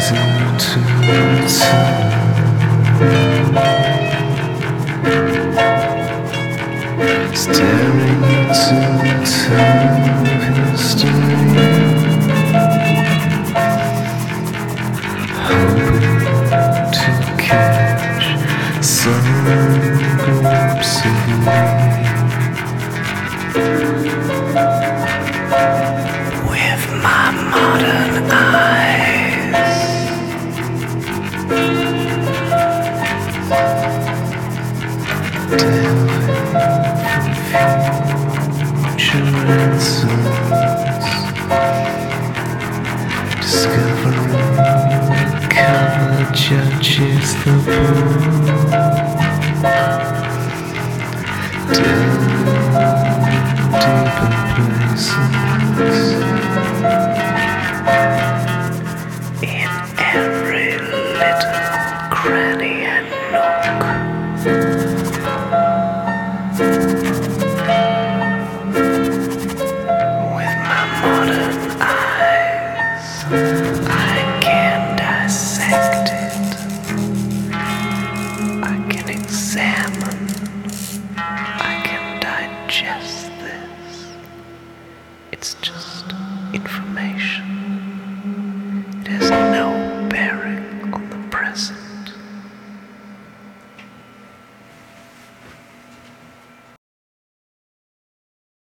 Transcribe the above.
Staring into the time of history, hoping to catch some glimpse of me. With my modern eyes, discovering color judges the blue. Down deeper places, in every little cranny and nook. I can dissect it, I can examine, I can digest this. It's just information.